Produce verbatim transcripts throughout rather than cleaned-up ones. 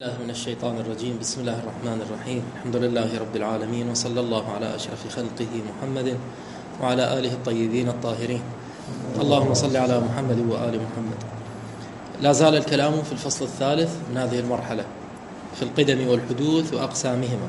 الله من الشيطان الرجيم. بسم الله الرحمن الرحيم. الحمد لله رب العالمين، وصلى الله على أشرف خلقه محمد وعلى آله الطيبين الطاهرين. اللهم صل على محمد وآل محمد. لا زال الكلام في الفصل الثالث من هذه المرحلة في القدم والحدوث وأقسامهما.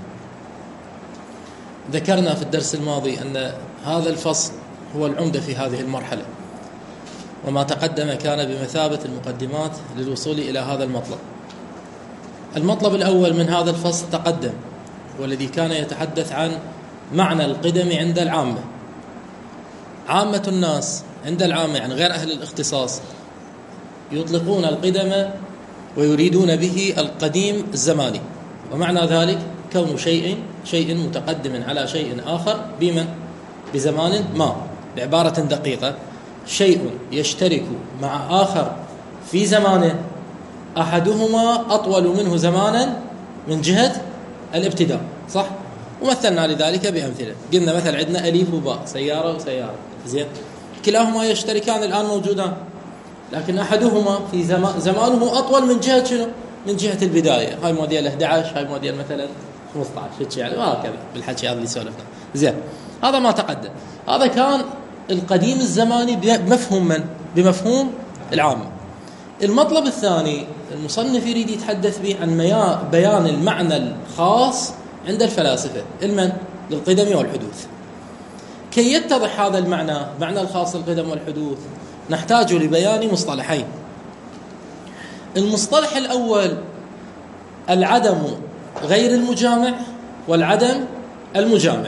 ذكرنا في الدرس الماضي أن هذا الفصل هو العمدة في هذه المرحلة، وما تقدم كان بمثابة المقدمات للوصول إلى هذا المطلب. المطلب الأول من هذا الفصل تقدم، والذي كان يتحدث عن معنى القدم عند العامة. عامة الناس عند العامة يعني غير أهل الاختصاص يطلقون القدم ويريدون به القديم الزماني، ومعنى ذلك كون شيء شيء متقدم على شيء آخر بمن بزمان ما. بعبارة دقيقة، شيء يشترك مع آخر في زمانه أحدهما أطول منه زمانا من جهة الابتداء، صح؟ ومثلنا لذلك بأمثلة. قلنا مثل عندنا أليف وباء، سيارة وسيارة، زين، كلاهما يشتركان الآن موجودان، لكن أحدهما في زمان زمانه أطول من جهة شنو؟ من جهة البداية. هاي موديل أحد عشر، هاي موديل مثلا خمسة عشر، يعني وهكذا بالحكي هذا اللي سولفنا. زين، هذا ما تقدم. هذا كان القديم الزماني بمفهوم من؟ بمفهوم العامة. المطلب الثاني المصنف يريد يتحدث به عن بيان المعنى الخاص عند الفلاسفة المن للقدم والحدوث. كي يتضح هذا المعنى، معنى الخاص للقدم والحدوث، نحتاج لبيان مصطلحين. المصطلح الأول العدم غير المجامع، والعدم المجامع.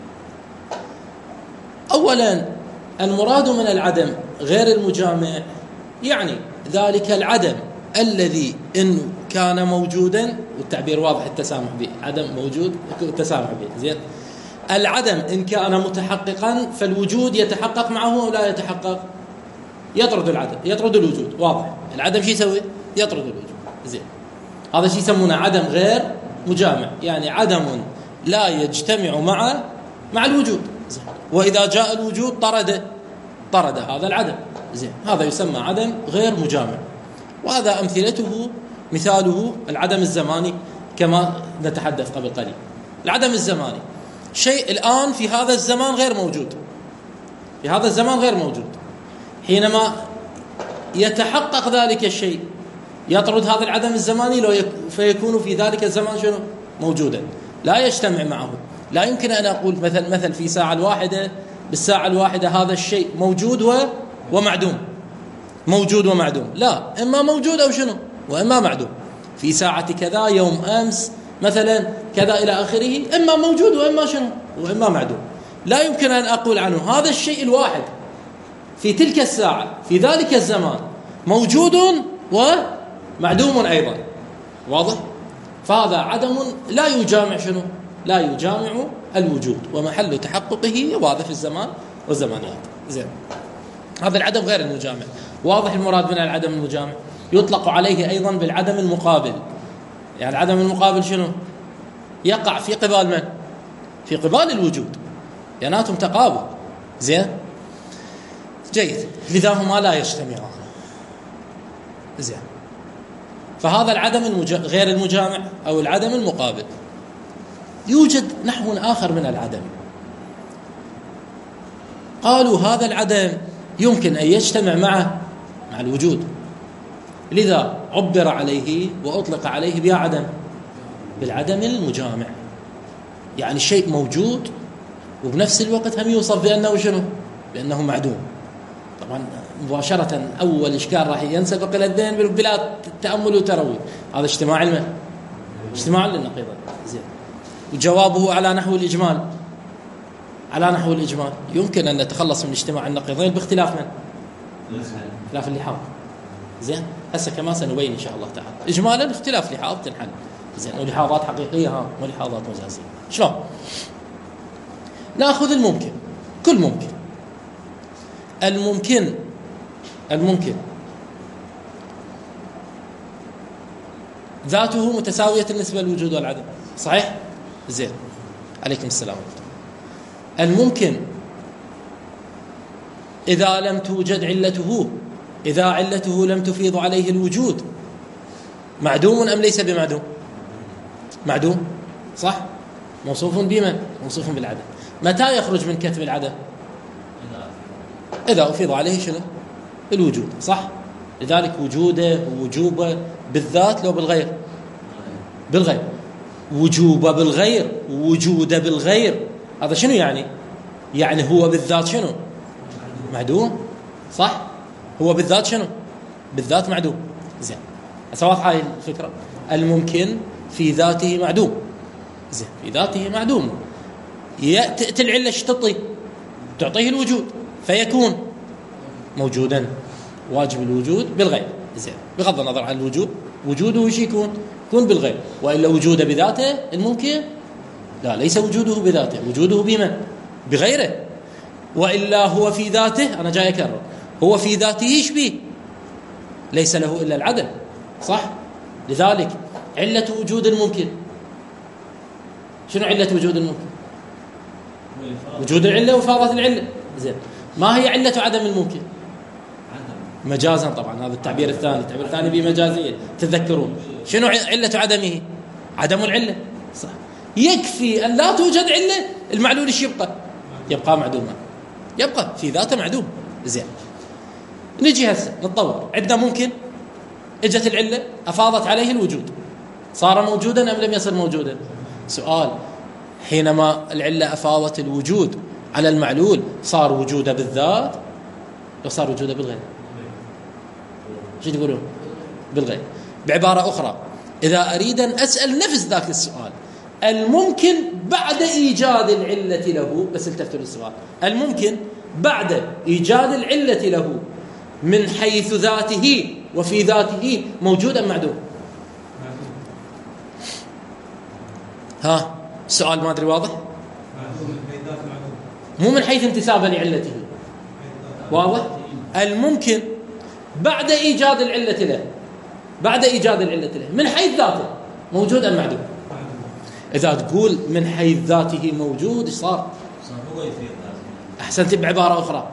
أولا، المراد من العدم غير المجامع يعني ذلك العدم الذي إن كان موجودا، والتعبير واضح التسامح به، عدم موجود التسامح به، زين. العدم إن كان متحققا فالوجود يتحقق معه أو لا يتحقق؟ يطرد العدم، يطرد الوجود، واضح. العدم شو يسوي؟ يطرد الوجود، زين. هذا شيء يسمونه عدم غير مجامع، يعني عدم لا يجتمع مع مع الوجود، زين. وإذا جاء الوجود طرد طرد هذا العدم، زين. هذا يسمى عدم غير مجامع، وهذا أمثلته مثاله العدم الزماني كما نتحدث قبل قليل. العدم الزماني شيء الآن في هذا الزمان غير موجود، في هذا الزمان غير موجود. حينما يتحقق ذلك الشيء يطرد هذا العدم الزماني لو يك... فيكون في ذلك الزمان شنو؟ موجودا، لا يجتمع معه. لا يمكن أن أقول مثل مثل في ساعة الواحدة، بالساعة الواحدة هذا الشيء موجود و... ومعدوم، موجود ومعدوم. لا، إما موجود أو شنو، وإما معدوم. في ساعة كذا يوم أمس مثلا كذا إلى آخره، إما موجود وإما شنو، وإما معدوم. لا يمكن أن أقول عنه هذا الشيء الواحد في تلك الساعة في ذلك الزمان موجود ومعدوم أيضا، واضح؟ فهذا عدم لا يجامع شنو، لا يجامع الوجود، ومحل تحققه واضح في الزمان والزمانيات، زين. هذا العدم غير المجامع. واضح المراد من العدم المجامع. يطلق عليه أيضا بالعدم المقابل. يعني العدم المقابل شنو؟ يقع في قبال من؟ في قبال الوجود، يناتهم تقابل، زين، جيد. لذا هما لا يجتمعان، زين. فهذا العدم المجا... غير المجامع أو العدم المقابل. يوجد نحو آخر من العدم، قالوا هذا العدم يمكن أن يجتمع معه مع الوجود، لذا عبر عليه وأطلق عليه بعدم بالعدم المجامع. يعني شيء موجود وبنفس الوقت هم يوصف بأنه شنو؟ بأنه معدوم. طبعا مباشرة أول إشكال راح ينسبق إلى الذهن بلا تأمل وتروي، هذا اجتماع المن اجتماع للنقيضين، زين. وجوابه على نحو الإجمال، على نحو الإجمال يمكن أن نتخلص من اجتماع النقيضين باختلاف من؟ اختلاف اللحاظ، زين. هسه كما سنبين إن شاء الله تعالى إجمالا اختلاف لحاظ تنحل، زين، ولحاظات حقيقية ها ولحاظات مجازية. شلون؟ نأخذ الممكن، كل ممكن. الممكن الممكن ذاته متساوية النسبة للوجود والعدم، صحيح؟ زين، عليكم السلام. الممكن إذا لم توجد علته، إذا علته لم تفيض عليه الوجود، معدوم أم ليس بمعدوم؟ معدوم صح؟ موصوف بمن؟ موصوف بالعدم. متى يخرج من كتب العدم؟ إذا أفيض عليه شنو؟ الوجود صح؟ لذلك وجوده ووجوبه بالذات لو بالغير؟ بالغير. وجوبه بالغير ووجوده بالغير، هذا شنو يعني؟ يعني هو بالذات شنو؟ معدوم صح؟ هو بالذات شنو؟ بالذات معدوم. زين أسواف هاي الفكرة. الممكن في ذاته معدوم. زين في ذاته معدوم، يأتي العلة ايش تعطي؟ تعطيه الوجود فيكون موجودا، واجب الوجود بالغير. زين بغض النظر عن الوجود، وجوده وش يكون؟ يكون بالغير. وإلا وجوده بذاته الممكن؟ لا، ليس وجوده بذاته، وجوده بمن؟ بغيره. وإلا هو في ذاته، أنا جاي أكرر، هو في ذاته ايش بيه؟ ليس له إلا العدم صح؟ لذلك علة وجود الممكن شنو؟ علة وجود الممكن وجود العلة وإفاضة العلة. زين ما هي علة عدم الممكن؟ مجازا طبعا، هذا التعبير الثاني، التعبير الثاني بمجازية تذكرون. شنو علة عدمه؟ عدم العلة صح. يكفي أن لا توجد علة، المعلول ايش يبقى؟ يبقى معدوما، يبقى في ذاته معدوم. زين نجي هسه نتطور، عندنا ممكن اجت العلة أفاضت عليه الوجود، صار موجودا أم لم يصير موجودا؟ سؤال. حينما العلة أفاضت الوجود على المعلول صار وجوده بالذات لو صار وجوده بالغير؟ شو تقولون؟ بالغير. بعبارة أخرى، إذا أريد أن أسأل نفس ذاك السؤال، الممكن بعد إيجاد العلة له، بس التفتوا للسؤال، الممكن بعد إيجاد العلة له من حيث ذاته وفي ذاته موجود أم معدوم؟ ها السؤال ما أدري واضح؟ مو من حيث انتسابه لعلته، واضح؟ الممكن بعد إيجاد العلة له، بعد إيجاد العلة له من حيث ذاته موجود أم معدوم؟ إذا تقول من حيث ذاته موجود صار أحسنت. بعبارة أخرى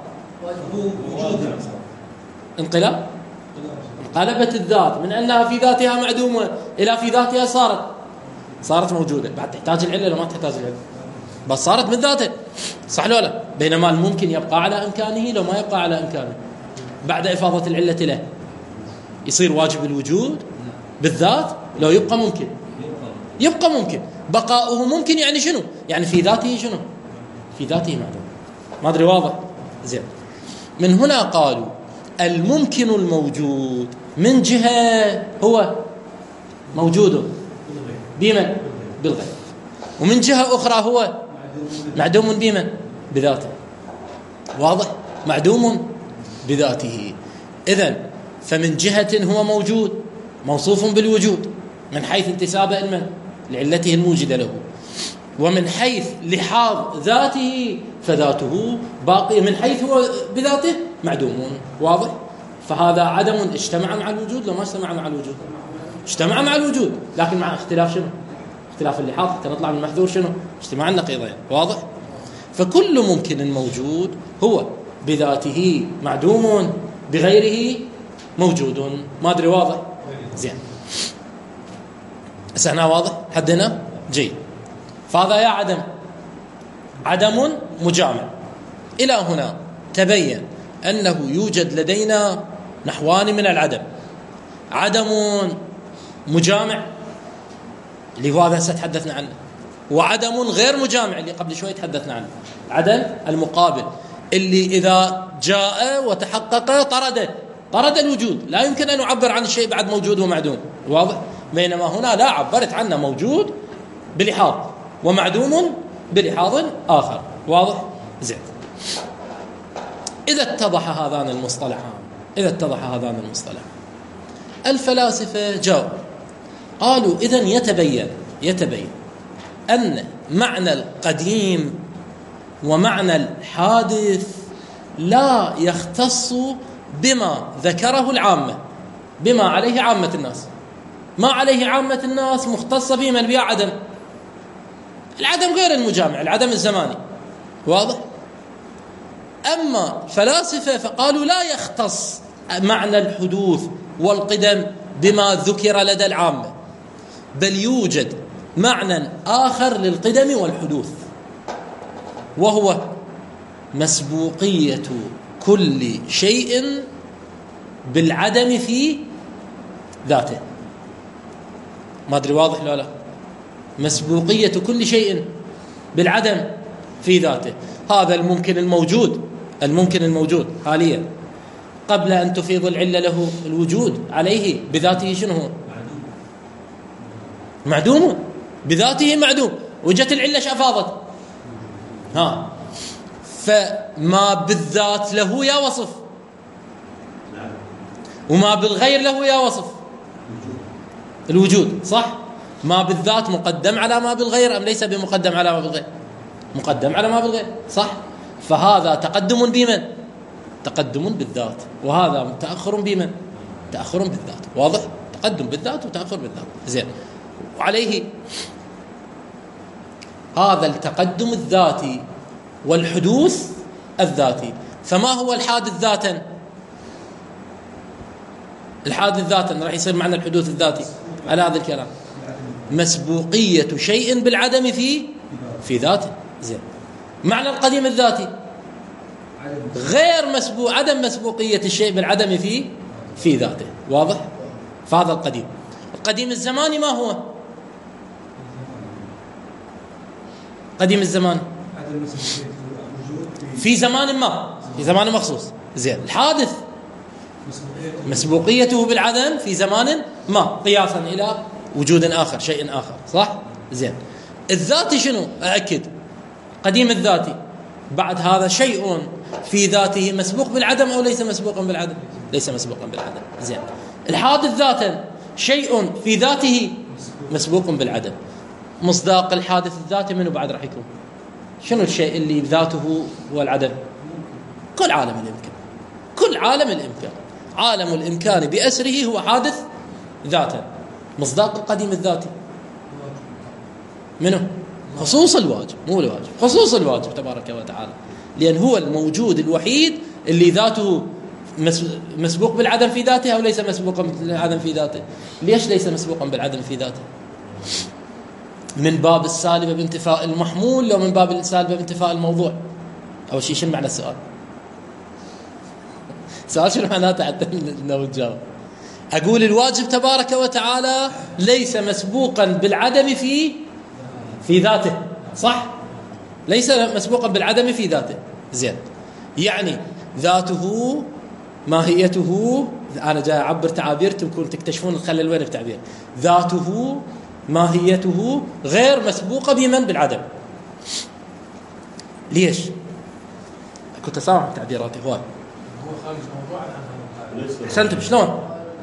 انقلاب، انقلبت الذات من أنها في ذاتها معدومة إلى في ذاتها صارت صارت موجودة. بعد تحتاج العلة لو ما تحتاج العلة، بس صارت من ذاته صح لو لا؟ بينما الممكن يبقى على إمكانه لو ما يبقى على إمكانه. بعد إفاضة العلة له يصير واجب الوجود بالذات لو يبقى ممكن، يبقى ممكن. بقاؤه ممكن يعني شنو؟ يعني في ذاته شنو؟ في ذاته معدوم. ما أدري واضح؟ زين من هنا قالوا الممكن الموجود من جهة هو موجود بمن؟ بالغير. ومن جهة أخرى هو معدوم بمن؟ بذاته. واضح؟ معدوم بذاته. إذن فمن جهة هو موجود موصوف بالوجود من حيث انتسابه المن لعلته الموجدة له، ومن حيث لحاظ ذاته فذاته باقي، من حيث هو بذاته معدوم. واضح؟ فهذا عدم اجتمع مع الوجود لو ما اجتمع مع الوجود؟ اجتمع مع الوجود، لكن مع اختلاف شنو؟ اختلاف اللحاظ حتى نطلع من المحذور شنو؟ اجتماع النقيضين. واضح؟ فكل ممكن موجود هو بذاته معدوم بغيره موجود. ما أدري واضح؟ زين هنا واضح حدنا جيد. فهذا يا عدم عدم مجامع. إلى هنا تبين أنه يوجد لدينا نحوان من العدم: عدم مجامع اللي هو هذا ستحدثنا عنه، وعدم غير مجامع اللي قبل شوي تحدثنا عنه. عدم المقابل اللي إذا جاء وتحقق طرد طرد الوجود، لا يمكن أن نعبر عن الشيء بعد موجود ومعدوم. واضح؟ بينما هنا لا، عبرت عنه موجود بلحاظ ومعدوم بلحاظ آخر. واضح؟ زين. إذا اتضح هذان المصطلحان إذا اتضح هذان المصطلحان الفلاسفة جاءوا قالوا إذن يتبين يتبين أن معنى القديم ومعنى الحادث لا يختص بما ذكره العامة، بما عليه عامة الناس. ما عليه عامة الناس مختص به من بيع عدم العدم غير المجامع، العدم الزماني. واضح؟ أما فلاسفة فقالوا لا يختص معنى الحدوث والقدم بما ذكر لدى العامة، بل يوجد معنى آخر للقدم والحدوث، وهو مسبوقية كل شيء بالعدم في ذاته. ما أدري واضح لا لا؟ مسبوقية كل شيء بالعدم في ذاته. هذا الممكن الموجود، الممكن الموجود حاليا قبل أن تفيض العلة له الوجود عليه بذاته شنو هو؟ معدوم، بذاته معدوم. وجت العلة شافاضت، ها، فما بالذات له يا وصف، وما بالغير له يا وصف الوجود، صح؟ ما بالذات مقدم على ما بالغير أم ليس بمقدم على ما بالغير؟ مقدم على ما بالغير، صح؟ فهذا تقدم بمن؟ تقدم بالذات، وهذا تأخر بمن؟ تأخر بالذات. واضح؟ تقدم بالذات وتأخر بالذات. زين. وعليه هذا التقدم الذاتي والحدوث الذاتي. فما هو الحادث ذاتا؟ الحادث ذاتا راح يصير معنى الحدوث الذاتي على هذا الكلام مسبوقية شيء بالعدم في في ذاته. زين. معنى القديم الذاتي غير مسبوق، عدم مسبوقية الشيء بالعدم في في ذاته. واضح؟ فهذا القديم. القديم الزماني ما هو؟ قديم الزمان في زمان ما، في زمان مخصوص. زين. الحادث مسبوقيته بالعدم في زمان ما قياسا إلى وجود آخر، شيء آخر، صح؟ زين. الذاتي شنو؟ أأكد قديم الذاتي بعد هذا شيء في ذاته مسبوق بالعدم أو ليس مسبوقا بالعدم؟ ليس مسبوقا بالعدم. زين. الحادث ذاتا شيء في ذاته مسبوق بالعدم. مصداق الحادث الذاتي منه بعد راح يكون؟ شنو الشيء اللي ذاته هو العدم؟ كل عالم الإمكان، كل عالم الإمكان، عالم الإمكان بأسره هو حادث ذاتا. مصداق القديم الذاتي منه؟ خصوص الواجب، مو الواجب، خصوص الواجب تبارك وتعالى، لأن هو الموجود الوحيد اللي ذاته مسبوق بالعدم في ذاته أو ليس مسبوقا بالعدم في ذاته. ليش ليس مسبوقا بالعدم في ذاته؟ من باب السالبة بانتفاء المحمول لو من باب السالبة بانتفاء الموضوع؟ أول شيء شنو معنى السؤال؟ سؤال شنو معناته حتى نجاوب؟ أقول الواجب تبارك وتعالى ليس مسبوقا بالعدم في في ذاته، صح؟ ليس مسبوقا بالعدم في ذاته. زين. يعني ذاته ماهيته، أنا جاي أعبر تعابير تكون تكتشفون الخلل وين التعبير. ذاته ماهيته غير مسبوقة بمن؟ بالعدم. ليش؟ كنت أسامح تعبيراتي هواي. أحسنتم. شلون؟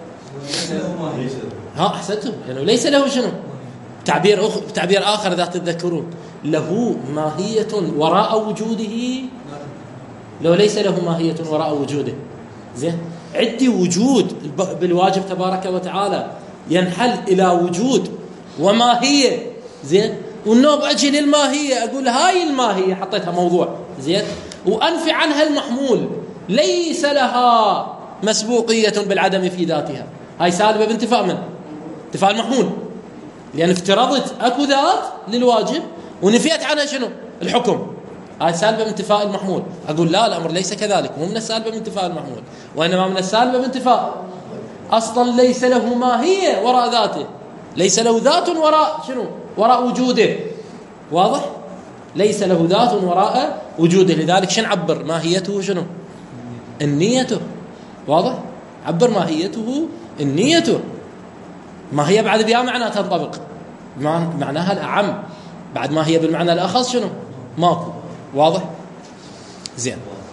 ها أحسنتم. يعني ليس له شنو؟ تعبير أخ... تعبير آخر ذات تذكرون، له ماهية وراء وجوده، لو ليس له ماهية وراء وجوده. زين. عندي وجود بالواجب تبارك وتعالى ينحل إلى وجود وماهية. زين. والنوب أجي للماهية أقول هاي الماهية حطيتها موضوع. زين. وأنفي عنها المحمول، ليس لها مسبوقية بالعدم في ذاتها. هاي سالبة بانتفاء من؟ انتفاء المحمول، لأن افترضت أكو ذات للواجب ونفيت عنها شنو؟ الحكم. هاي سالبة بانتفاء المحمول. أقول لا، الأمر ليس كذلك، مو من السالبة بانتفاء المحمول، وإنما من السالبة بانتفاء أصلا ليس له ماهية وراء ذاته، ليس له ذات وراء شنو؟ وراء وجوده. واضح؟ ليس له ذات وراء وجوده. لذلك شن عبر ماهيته شنو؟ النيته. واضح؟ عبر ماهيته النيته. ما هي بعد بها معنى تنطبق، معناها الأعم. بعد ما هي بالمعنى الأخص شنو؟ ماكو. واضح؟ زين.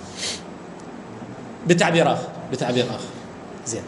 بتعبير آخر، بتعبير آخر. زين.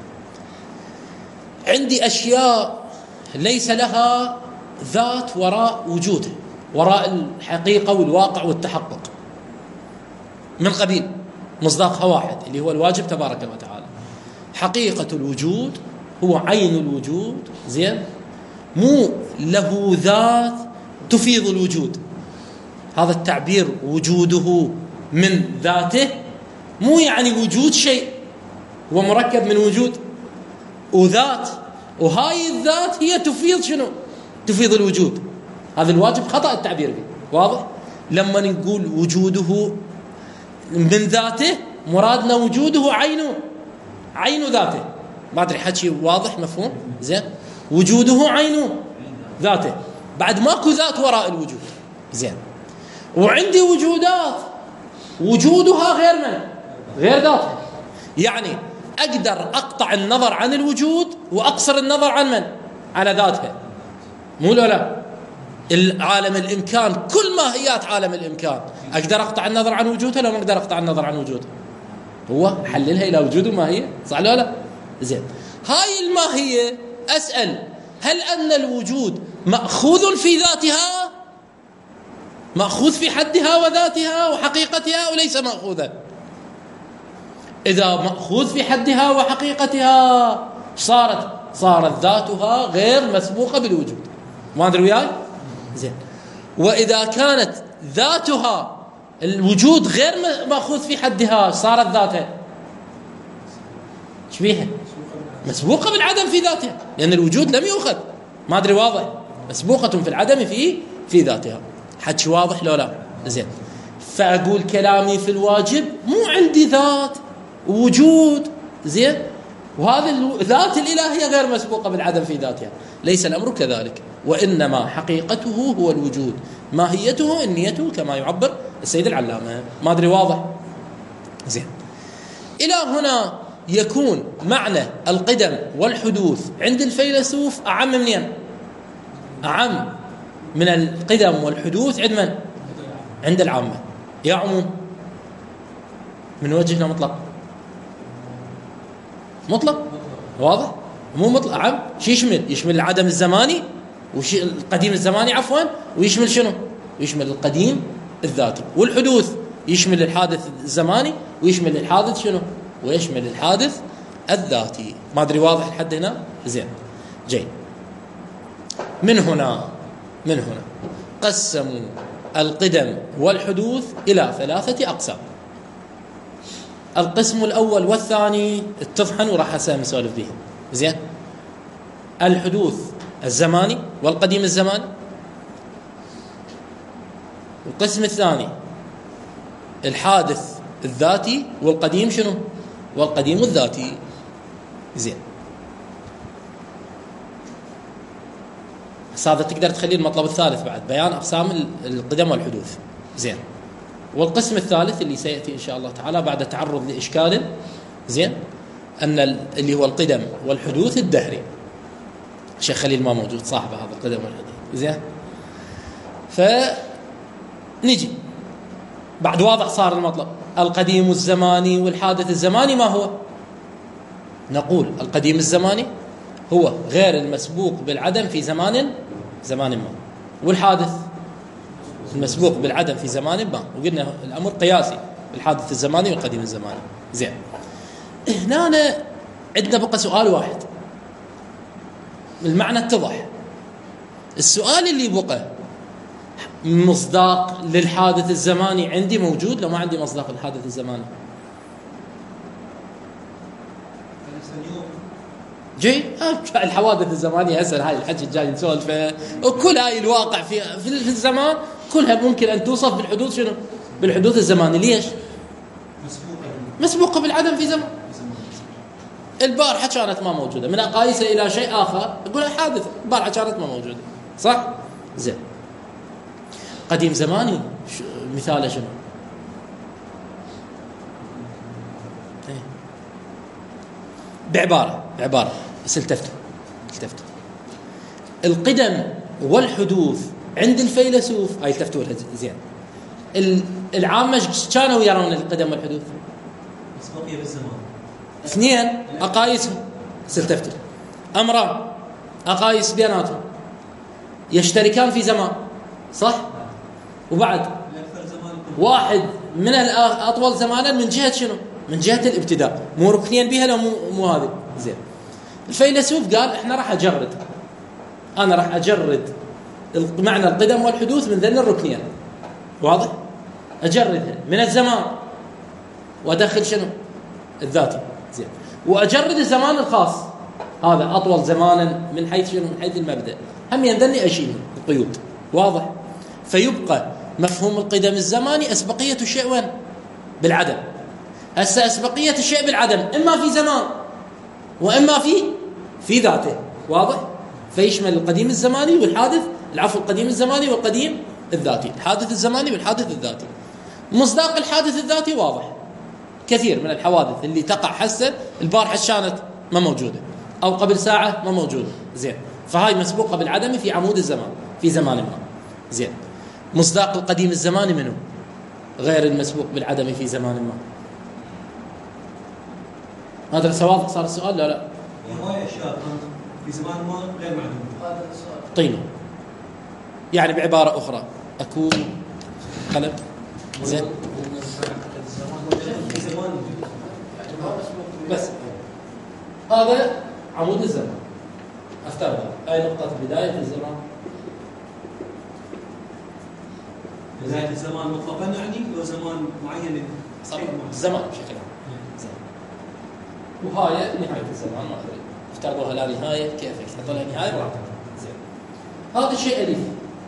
عندي أشياء ليس لها ذات وراء وجوده، وراء الحقيقة والواقع والتحقق، من قبيل مصداقها واحد اللي هو الواجب تبارك وتعالى. حقيقة الوجود هو عين الوجود. زين. مو له ذات تفيض الوجود. هذا التعبير وجوده من ذاته مو يعني وجود شيء، هو مركب من وجود وذات، وهاي الذات هي تفيض شنو؟ تفيض الوجود. هذا الواجب خطأ التعبير به. واضح؟ لما نقول وجوده من ذاته مرادنا وجوده عينه عين ذاته. ما ادري حكي واضح مفهوم زين؟ وجوده عينه ذاته، بعد ماكو ذات وراء الوجود. زين، وعندي وجودات وجودها غير من غير ذاتها، يعني اقدر اقطع النظر عن الوجود واقصر النظر عن من على ذاتها. مو لا العالم الامكان كل ماهيات عالم الامكان اقدر اقطع النظر عن وجودها لو ما اقدر اقطع النظر عن وجودها؟ هو حللها الى وجود الماهيه، صح ولا لا؟ زين، هاي الماهيه اسال هل ان الوجود ماخوذ في ذاتها، ماخوذ في حدها وذاتها وحقيقتها، وليس ماخوذا؟ اذا ماخوذ في حدها وحقيقتها صارت صارت ذاتها غير مسبوقه بالوجود. ما ادري وياي؟ زين، واذا كانت ذاتها الوجود غير ماخوذ في حدها صارت ذاتها ايش بيها؟ مسبوقه بالعدم في ذاتها، لان الوجود لم يؤخذ. ما ادري واضح؟ مسبوقه في العدم في في ذاتها. حكي واضح لو لا؟ زين، فاقول كلامي في الواجب مو عندي ذات ووجود، زين، وهذه الذات الالهيه غير مسبوقه بالعدم في ذاتها. ليس الامر كذلك، وانما حقيقته هو الوجود، ماهيته النيته كما يعبر السيد العلامه. ما ادري واضح؟ زين، الى هنا يكون معنى القدم والحدوث عند الفيلسوف اعم منين؟ اعم من القدم والحدوث عند من؟ عند العامه. يا عموم من وجهنا مطلق مطلق واضح؟ مو مطلق عام. شو يشمل؟ يشمل العدم الزماني وشي القديم الزماني عفوا، ويشمل شنو؟ يشمل القديم الذاتي. والحدوث يشمل الحادث الزماني ويشمل الحادث شنو؟ ويشمل الحادث الذاتي. ما ادري واضح لحد هنا؟ زين، جيد. من هنا من هنا قسموا القدم والحدوث الى ثلاثه اقسام. القسم الاول والثاني اتضحن وراح اسولف بهم. زين، الحدوث الزماني والقديم الزماني. القسم الثاني الحادث الذاتي والقديم شنو؟ والقديم الذاتي. زين، هذا تقدر تخليه المطلب الثالث بعد بيان اقسام القدم والحدوث. زين، والقسم الثالث اللي سياتي ان شاء الله تعالى بعد تعرض لاشكال، زين، ان اللي هو القدم والحدوث الدهري. الشيخ خليل ما موجود صاحب هذا القدم والحدوث. زين، فنجي بعد واضح صار المطلب. القديم الزماني والحادث الزماني ما هو؟ نقول القديم الزماني هو غير المسبوق بالعدم في زمان زمان ما، والحادث المسبوق بالعدم في زمان ما، وقلنا الأمر قياسي بالحادث الزماني والقديم الزماني. زين، هنا عندنا بقى سؤال واحد، المعنى اتضح. السؤال اللي بقى مصداق للحادث الزماني عندي موجود لو ما عندي مصداق للحادث الزماني؟ جي آه الحوادث الزمانية هسه هاي الحكي الجاي نسولف وكل هاي الواقع في في الزمان كلها ممكن أن توصف بالحدوث شنو؟ بالحدوث الزماني. ليش؟ مسبوقة مسبوقة بالعدم في زمان. البارحة كانت ما موجودة، من أقايسها إلى شيء آخر أقولها حادثة. البارحة كانت ما موجودة، صح؟ زين، قديم زماني مثاله شنو؟ بعبارة بعبارة بس التفتوا التفتوا القدم والحدوث عند الفيلسوف هاي التفتوا لها زين. العامة كانوا يرون القدم والحدوث مسبوقية بالزمان. اثنين أقايسهم بس التفتوا أمران أقايس بيناتهم يشتركان في زمان، صح؟ وبعد واحد من الأطول زمانا من جهة شنو؟ من جهة الابتداء، مو ركنين بها لو مو, مو هذه. زين، الفيلسوف قال احنا راح اجرد انا راح اجرد معنى القدم والحدوث من ذن الركنين. واضح؟ اجردها من الزمان وادخل شنو؟ الذاتي. زين، واجرد الزمان الخاص هذا اطول زمانا من حيث شنو؟ من حيث المبدا، هم يندني اشيل القيود. واضح؟ فيبقى مفهوم القدم الزماني أسبقية الشيء وين؟ بالعدم. هسه أسبقية الشيء بالعدم إما في زمان وإما في في ذاته. واضح؟ فيشمل القديم الزماني والحادث، العفو القديم الزماني والقديم الذاتي، الحادث الزماني والحادث الذاتي. مصداق الحادث الذاتي واضح، كثير من الحوادث اللي تقع هسه البارحة كانت ما موجودة، أو قبل ساعة ما موجودة، زين، فهاي مسبوقة بالعدم في عمود الزمان في زمان ما، زين. مصداق القديم الزماني منه غير المسبوق بالعدم في زمان ما. هذا سواء صار السؤال لا لا هاي اشياء في زمان ما غير معدوم. هذا السؤال طيب، يعني بعبارة أخرى أكو قلم زين في زمان بس هذا عمود الزمان، افترض هاي نقطة بداية الزمان. بداية الزمان مطلقا يعني لو زمان معين صح الزمان بشكل عام، زين. وهاي نهاية الزمان ما أدري افترضوها لا نهاية، كيف يحطوا لها نهاية براحتك، زين. هذا الشيء أليف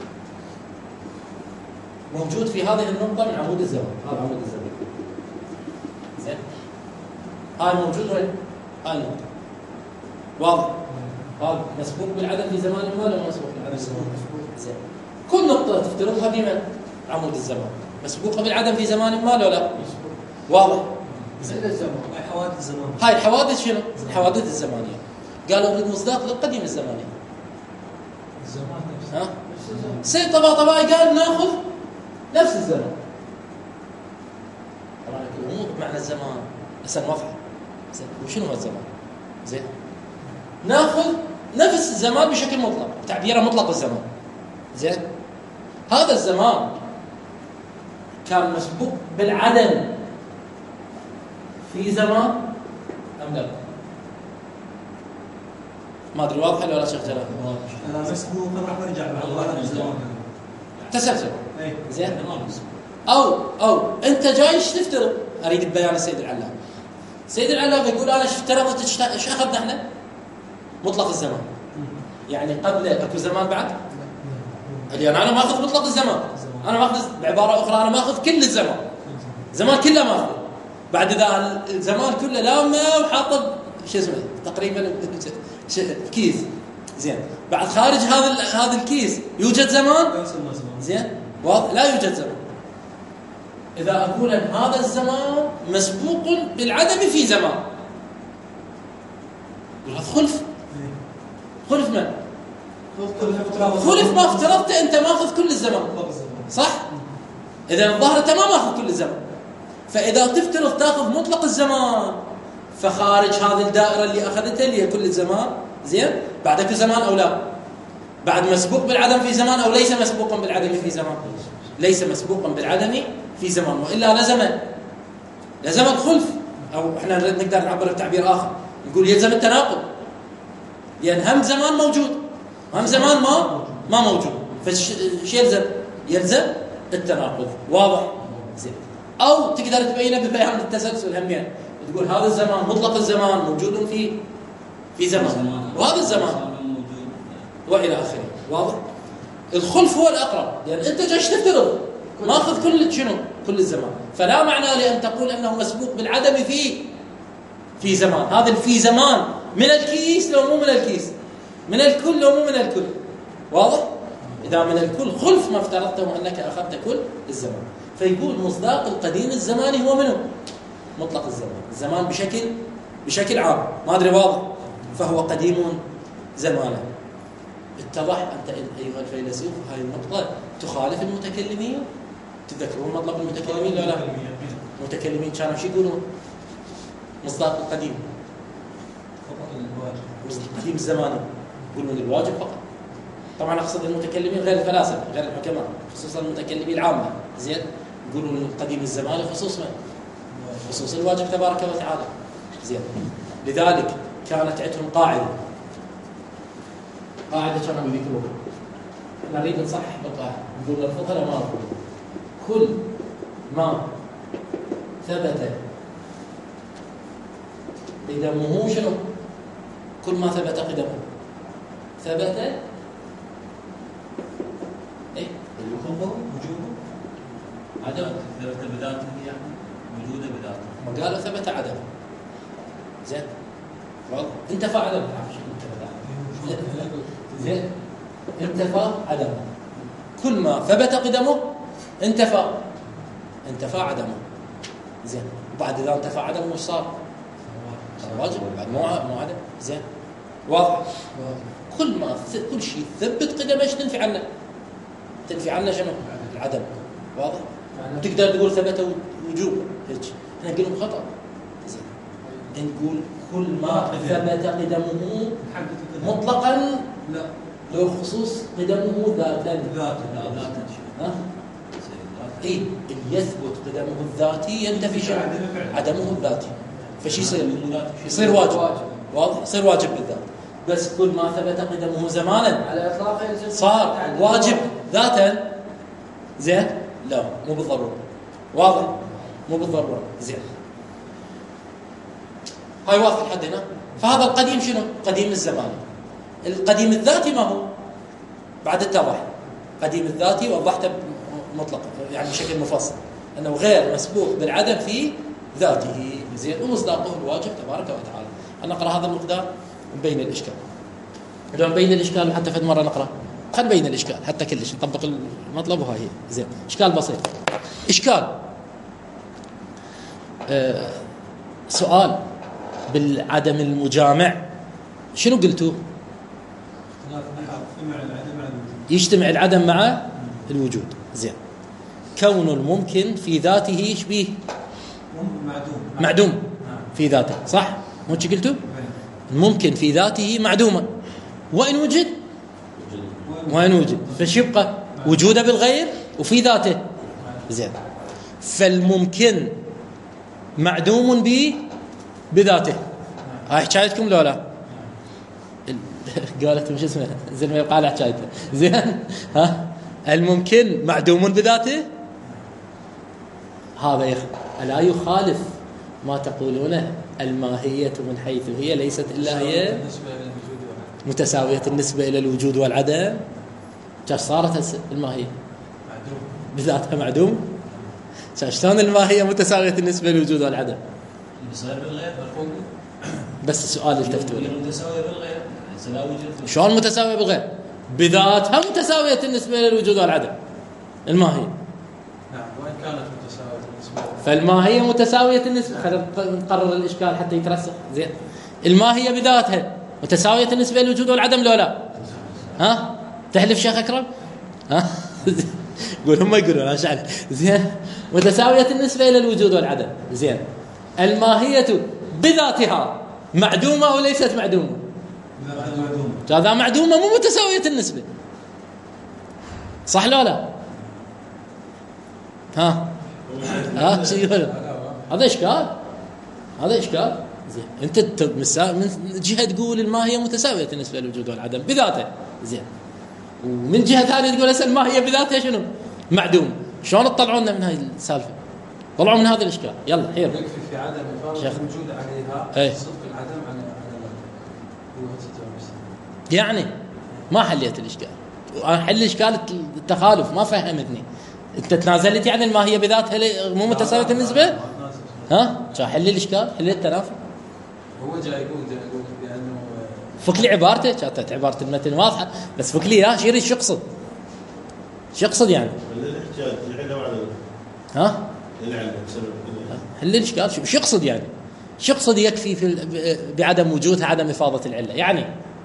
موجود في هذه النقطة من عمود الزمان، هذا عمود الزمان، زين. هاي موجود وين؟ هاي النقطة، واضح؟ هذا مسبوق بالعدم في زمان ما ولا مسبوق بالعدم في زمان؟ زين. كل نقطة تفترضها بمن؟ عمود الزمان، مسبوقة بالعدم في زمان ما ولا لا؟ واضح؟ زين. الزمان هاي حوادث الزمان. هاي الحوادث شنو؟ الحوادث الزمانية. قالوا اريد مصداق للقديم الزماني. الزمان نفسه. ها؟ سيد طباطبائي قال ناخذ نفس الزمان. طبعا مو معنى الزمان هسه واضحة. زين، وشنو هو الزمان؟ زين. ناخذ نفس الزمان بشكل مطلق، تعبيره مطلق الزمان. زين. هذا الزمان كان مسبوق بالعدم في زمان أم لا؟ ما أدري واضح ولا شيخ جلال؟ واضح. مسبوق راح نرجع بعد واحد الزمان. تسلسل. اي زين. أو أو أنت جاي ايش تفترض؟ أريد بيان السيد العلام. السيد العلام يقول أنا افترضت ايش أخذنا احنا؟ مطلق الزمان. يعني قبل اكو زمان بعد؟ اليوم أنا ما أخذ مطلق الزمان. أنا ما أخذ بعبارة أخرى أنا ما أخذ كل الزمان. زمان كله ما أخذ. بعد ذا الزمان كله لامه وحاطه شو اسمه تقريبا كيس، زين. بعد خارج هذا هذا الكيس يوجد زمان، زين، واضح لا يوجد زمان. اذا اقول ان هذا الزمان مسبوق بالعدم في زمان، هذا خلف. خلف من؟ خلف ما افترضت انت ماخذ كل الزمان، صح؟ اذا الظاهر انت ما ماخذ كل الزمان، فإذا تفترض تأخذ مطلق الزمان فخارج هذه الدائرة اللي أخذتها اللي هي كل الزمان، زين، بعدك زمان أو لا؟ بعد مسبوق بالعدم في زمان أو ليس مسبوقا بالعدم في زمان؟ ليس مسبوقا بالعدم في زمان، وإلا لزم لزم الخلف، أو إحنا نقدر نعبر بتعبير آخر نقول يلزم التناقض، لأن هم زمان موجود هم زمان ما ما موجود، فش يلزم؟ يلزم التناقض. واضح؟ زين. أو تقدر تبينه ببيان التسلسل همين، تقول هذا الزمان مطلق الزمان موجود في في زمان، وهذا الزمان وإلى آخره. واضح؟ الخلف هو الأقرب، لأن أنت جايش تفترض ماخذ كل شنو؟ كل الزمان، فلا معنى لأن تقول أنه مسبوق بالعدم في في زمان. هذا في زمان من الكيس لو مو من الكيس، من الكل لو مو من الكل. واضح؟ إذا من الكل خلف ما افترضته أنك أخذت كل الزمان. فيقول مصداق القديم الزماني هو منه؟ مطلق الزمان، الزمان بشكل بشكل عام، ما أدري واضح؟ فهو قديم زمانا. اتضح أنت أيها الفيلسوف هاي النقطة تخالف المتكلمين. تذكرون مطلب المتكلمين لا لا؟ المتكلمين كانوا شو يقولون؟ مصداق القديم مصداق القديم الزماني يقولون الواجب فقط. طبعا أقصد المتكلمين غير الفلاسفة غير الحكماء، خصوصا المتكلمين العامة، زين، يقولون القديم الزماني خصوص من؟ خصوص الواجب تبارك وتعالى، زين. لذلك كانت عندهم قاعدة قاعدة كانوا يذكروها، نريد نصحح بالقاعدة، نقول نرفضها لا ما نرفضها. كل ما ثبت قدمه شنو؟ كل ما ثبت قدمه ثبت اي وجوده وجوده عدم ثبت بذاته يعني وجوده بذاته. ما قالوا ثبت عدمه. زين واضح. انتفى عدمه. زين انتفى عدمه. كل ما ثبت قدمه انتفى انتفى عدمه. زين وبعد اذا انتفى عدمه وش صار؟ واجب بعد مو مو عدم. زين واضح. كل ما كل شيء ثبت قدمه ايش تنفي عنه؟ تنفي عنه شنو؟ العدم. واضح. تقدر تقول ثبت وجوب هيك احنا نقول خطا. زين نقول كل ما ثبت قدمه مطلقا لا لو خصوص قدمه ذاتا ذاته لا ذاته ها اي اللي يثبت قدمه الذاتي ينتفي شنو؟ عدمه الذاتي. فشي يصير؟ يصير واجب. واضح. يصير واجب بالذات. بس كل ما ثبت قدمه زمانا على اطلاقه صار واجب ذاتا. زين لا مو بالضروره. واضح مو بالضروره. زين هاي واضح لحد هنا. فهذا القديم شنو؟ قديم الزمان. القديم الذاتي ما هو؟ بعد اتضح قديم الذاتي وضحته مطلقا يعني بشكل مفصل انه غير مسبوق بالعدم في ذاته. زين ومصداقه الواجب تبارك وتعالى. نقرا هذا المقدار نبين الاشكال. لو نبين الاشكال حتى فد مره نقرا خل نبين الاشكال حتى كلش نطبق المطلب وهاي هي. زين اشكال بسيط. اشكال أه سؤال بالعدم المجامع شنو قلتوا؟ يجتمع العدم مع الوجود. زين كون الممكن في ذاته يشبيه معدوم معدوم في ذاته صح؟ مو شو قلتوا؟ الممكن في ذاته معدوما وإن وجد وإن وجد فش يبقى؟ وجوده بالغير وفي ذاته. زين فالممكن معدوم به بذاته. هاي حكايتكم لو لا؟ قالت مش اسمه زي ما يقال حكايته. زين ها الممكن معدوم بذاته هذا يخ... لا يخالف ما تقولونه الماهية من حيث هي ليست إلا هي متساوية النسبة إلى الوجود والعدم. كيف صارت الماهية بذاتها معدوم؟ شلون الماهية متساوية النسبة للوجود والعدم؟ يصير بالغير بس السؤال اللي تفتوا له متساوية بالغير شلون متساوية بالغير؟ بذاتها متساوية النسبة للوجود والعدم الماهية. نعم وإن كانت متساوية النسبة فالماهية متساوية النسبة. خلينا نقرر الإشكال حتى يترسخ. زين الماهية بذاتها متساوية النسبة للوجود والعدم لو لا؟ ها تحلف شيخ أكرم؟ ها قول هم يقولون أنا شعل. زين متساوية النسبة إلى الوجود والعدم. زين الماهية بذاتها معدومة أو ليست معدومة؟ هذا معدومة مو متساوية النسبة صح لا لا؟ ها ها هذا إشكال. هذا إشكال. زين أنت من جهة تقول الماهية متساوية النسبة للوجود والعدم بذاته. زين ومن جهة ثانية تقول أسأل الماهية بذاتها شنو؟ معدوم. شلون تطلعونا من هاي السالفة؟ طلعوا من هذا الإشكال. يلا خير. يكفي في عدم الفارق الوجود عليها ايه؟ صدق العدم عن يعني ما حليت الإشكال. حل إشكال التخالف ما فهمتني. أنت تنازلت يعني الماهية بذاتها مو متساوية النسبة؟ ها؟ شو حل الإشكال؟ حل التنافي. هو جاي يقول جاي يقول بأنه فك لي عبارته. كانت عبارة المتن واضحة بس فك لي يا شيري شو يقصد؟ شو يقصد يعني؟ ها؟ حل الإشكال شو يقصد يعني؟ شو يقصد يكفي في بعدم وجودها عدم إفاضة العلة يعني؟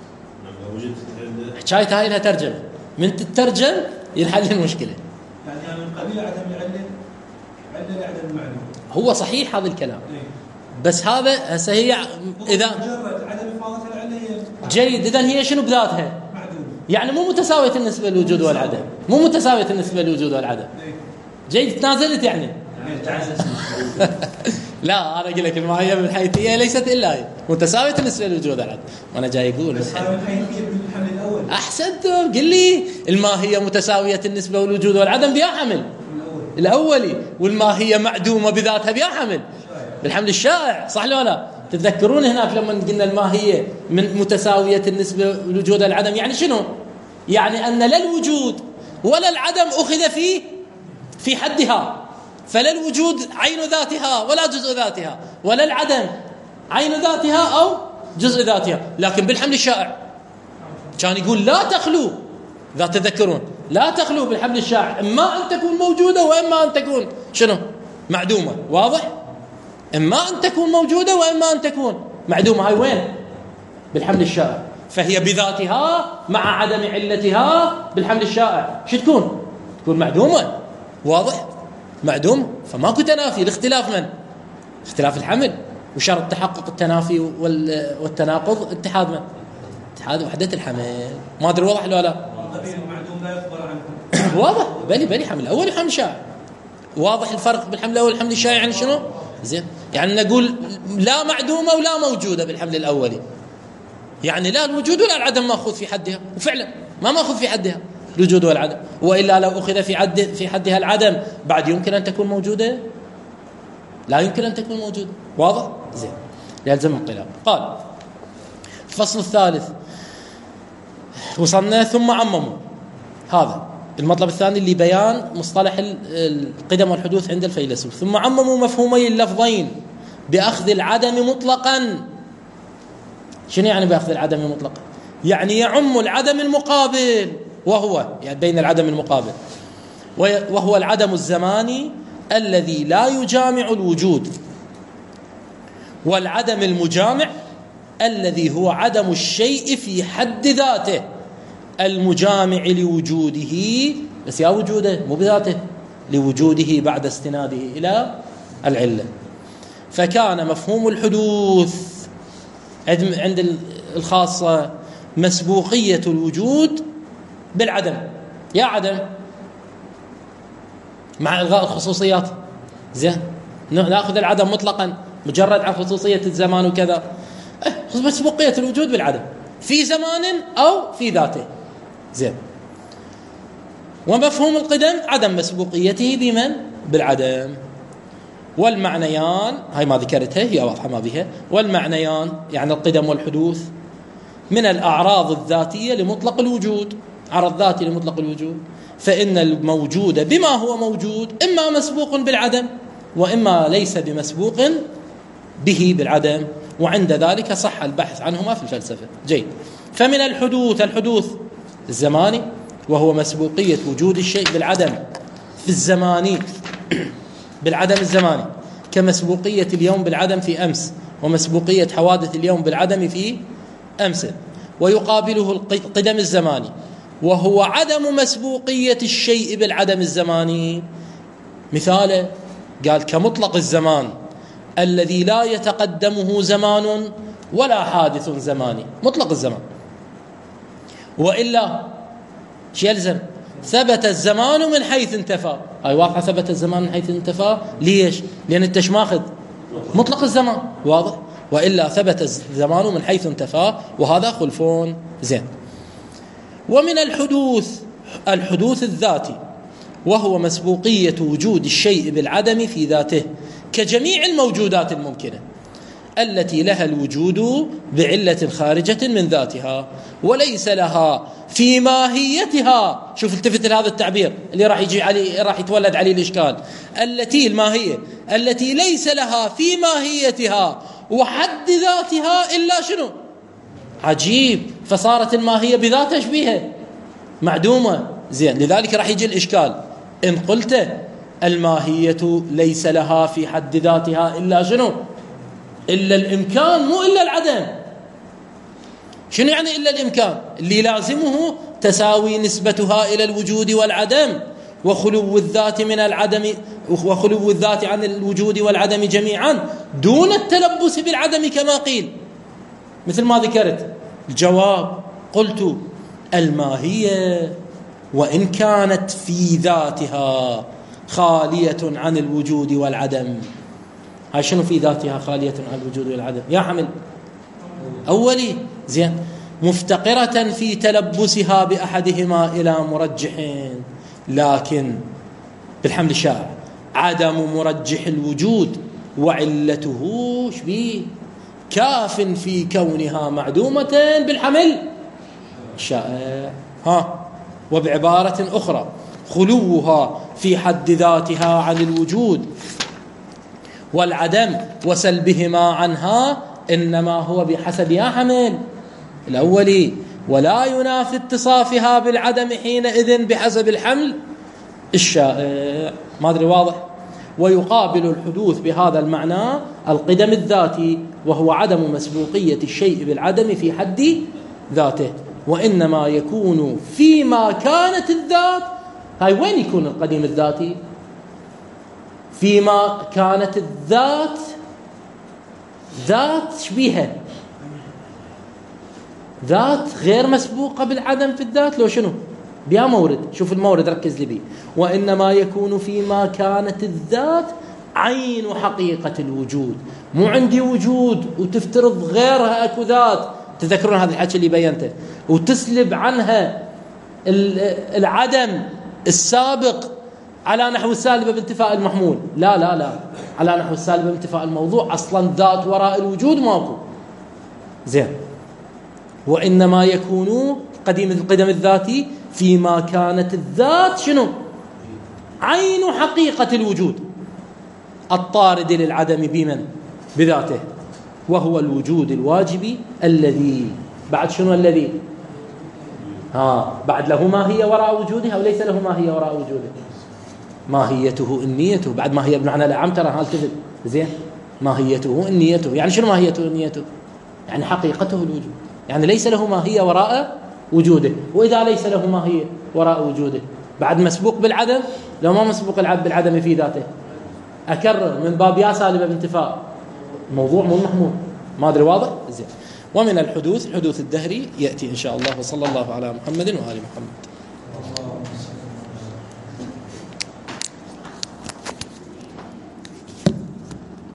حكاية هاي لها ترجمة. من تترجم ينحل المشكلة. يعني من قبيل عدم العلة علة لعدم المعلوم. هو صحيح هذا الكلام بس هذا هسه هي إذا مجرد عدم إفاضة العلة هي جيد إذن هي شنو بذاتها؟ معدوم. يعني مو متساوية النسبة للوجود والعدم. مو متساوية النسبة للوجود والعدم. جيد تنازلت يعني لا أنا أقول لك الماهية من حيث هي ليست إلا هي متساوية النسبة للوجود والعدم. وأنا جاي أقول بس هذا من حيث هي بالحمل الأول. أحسنت. قل لي الماهية متساوية النسبة والوجود والعدم بيا حمل الأولي والماهية معدومة بذاتها بيا حمل بالحمل الشائع صح لو لا؟ تتذكرون هناك لما قلنا الماهية من متساوية النسبة والوجود والعدم يعني شنو؟ يعني أن لا الوجود ولا العدم أخذ في في حدها، فلا الوجود عين ذاتها ولا جزء ذاتها، ولا العدم عين ذاتها أو جزء ذاتها. لكن بالحمل الشائع كان يقول لا تخلو، ذا تذكرون، لا تخلو بالحمل الشائع إما أن تكون موجودة وإما أن تكون شنو؟ معدومة. واضح؟ إما أن تكون موجودة وإما أن تكون معدومة. هاي وين؟ بالحمل الشائع. فهي بذاتها مع عدم علتها بالحمل الشائع شو تكون؟ تكون معدومة. واضح؟ معدوم. فماكو تنافي، الاختلاف من؟ اختلاف الحمل. وشرط تحقق التنافي والتناقض اتحاد من؟ اتحاد وحدة الحمل. ما أدري واضح ولا لا؟ المعدوم لا يخبر عنه. واضح. بلي بلي حمل أول وحمل شائع. واضح الفرق بالحمل الأول والحمل الشائع يعني شنو؟ زين. يعني نقول لا معدومة ولا موجودة بالحمل الأولي، يعني لا الوجود ولا العدم مأخوذ في حدها، وفعلا ما مأخوذ في حدها الوجود والعدم. وإلا لو أخذ في حد في حدها العدم بعد يمكن أن تكون موجودة؟ لا يمكن أن تكون موجودة. واضح؟ زين. يلزم انقلاب. قال الفصل الثالث وصلنا ثم عمموا. هذا المطلب الثاني اللي بيان مصطلح القدم والحدوث عند الفيلسوف. ثم عمموا مفهومي اللفظين بأخذ العدم مطلقا. شنو يعني بأخذ العدم مطلقا؟ يعني يعم العدم المقابل، وهو يعني بين العدم المقابل وهو العدم الزماني الذي لا يجامع الوجود، والعدم المجامع الذي هو عدم الشيء في حد ذاته المجامع لوجوده، بس يا وجوده مو بذاته، لوجوده بعد استناده إلى العلة. فكان مفهوم الحدوث عند الخاصة مسبوقية الوجود بالعدم. يا عدم مع إلغاء الخصوصيات. زين، نأخذ العدم مطلقا مجرد عن خصوصية الزمان وكذا. مسبوقية الوجود بالعدم في زمان أو في ذاته. زين. ومفهوم القدم عدم مسبوقيته بمن؟ بالعدم. والمعنيان هاي ما ذكرتها، هي واضحة ما بها. والمعنيان يعني القدم والحدوث من الأعراض الذاتية لمطلق الوجود، عرض ذاتي لمطلق الوجود. فإن الموجود بما هو موجود إما مسبوق بالعدم وإما ليس بمسبوق به بالعدم، وعند ذلك صح البحث عنهما في الفلسفة. جيد. فمن الحدوث الحدوث الزماني وهو مسبوقية وجود الشيء بالعدم في الزماني بالعدم الزماني، كمسبوقية اليوم بالعدم في أمس، ومسبوقية حوادث اليوم بالعدم في أمس. ويقابله القدم الزماني وهو عدم مسبوقية الشيء بالعدم الزماني. مثاله قال كمطلق الزمان الذي لا يتقدمه زمان ولا حادث زماني، مطلق الزمان. وإلا شو يلزم؟ ثبت الزمان من حيث انتفى. هاي واضحة، ثبت الزمان من حيث انتفى. ليش؟ لأن انت ايش ماخذ؟ مطلق الزمان. واضح. وإلا ثبت الزمان من حيث انتفى، وهذا خلفون. زين. ومن الحدوث الحدوث الذاتي وهو مسبوقية وجود الشيء بالعدم في ذاته، كجميع الموجودات الممكنة التي لها الوجود بعلة خارجة من ذاتها وليس لها في ماهيتها. شوف التفت لهذا التعبير اللي راح يجي عليه، راح يتولد عليه الإشكال. التي الماهية التي ليس لها في ماهيتها وحد ذاتها إلا شنو؟ عجيب. فصارت الماهية بذاتها شبيها معدومة. زين. لذلك راح يجي الإشكال إن قلت الماهية ليس لها في حد ذاتها إلا شنو؟ إلا الإمكان، مو إلا العدم. شنو يعني إلا الإمكان؟ اللي لازمه تساوي نسبتها إلى الوجود والعدم وخلو الذات من العدم، وخلو الذات عن الوجود والعدم جميعا دون التلبس بالعدم كما قيل. مثل ما ذكرت الجواب، قلت الماهية وإن كانت في ذاتها خالية عن الوجود والعدم. هاي شنو في ذاتها خالية عن الوجود والعدم؟ يا حمل أولي. زين. مفتقرة في تلبسها بأحدهما إلى مرجح، لكن بالحمل الشائع عدم مرجح الوجود وعلته شبيه كاف في كونها معدومة بالحمل الشائع. ها وبعبارة أخرى خلوها في حد ذاتها عن الوجود والعدم وسلبهما عنها إنما هو بحسب يا حمل الأولي، ولا ينافي اتصافها بالعدم حينئذ بحسب الحمل الشائع. ما أدري واضح؟ ويقابل الحدوث بهذا المعنى القدم الذاتي، وهو عدم مسبوقية الشيء بالعدم في حد ذاته، وإنما يكون فيما كانت الذات. هاي وين يكون القديم الذاتي؟ فيما كانت الذات ذات شبيهة، ذات غير مسبوقة بالعدم في الذات. لو شنو بيا مورد، شوف المورد ركز لي بيه. وإنما يكون فيما كانت الذات عين حقيقة الوجود، مو عندي وجود وتفترض غيرها أكو ذات. تذكرون هذا الحكي اللي بينته، وتسلب عنها العدم السابق على نحو السالبة بانتفاء المحمول. لا لا لا، على نحو السالبة بانتفاء الموضوع. أصلا ذات وراء الوجود ماكو. زين. وإنما يكون قديم القدم الذاتي فيما كانت الذات شنو؟ عين حقيقة الوجود الطارد للعدم بمن؟ بذاته، وهو الوجود الواجب الذي بعد شنو الذي؟ ها بعد له ماهية وراء وجوده أو ليس له ماهية وراء وجوده؟ ماهيته النيته. بعد ما هي بمعنى الأعم ترى هالتفت. زين. ماهيته النيته، يعني شنو ماهيته النيته؟ يعني حقيقته الوجود، يعني ليس له ماهية وراء وجوده. وإذا ليس له ماهية وراء وجوده بعد مسبوق بالعدم؟ لو ما مسبوق العدم بالعدم في ذاته، أكرر من باب يا سالبة بانتفاء، موضوع مو محمول. ما أدري واضح؟ زين. ومن الحدوث الحدوث الدهري يأتي إن شاء الله، وصلى الله على محمد وآل محمد.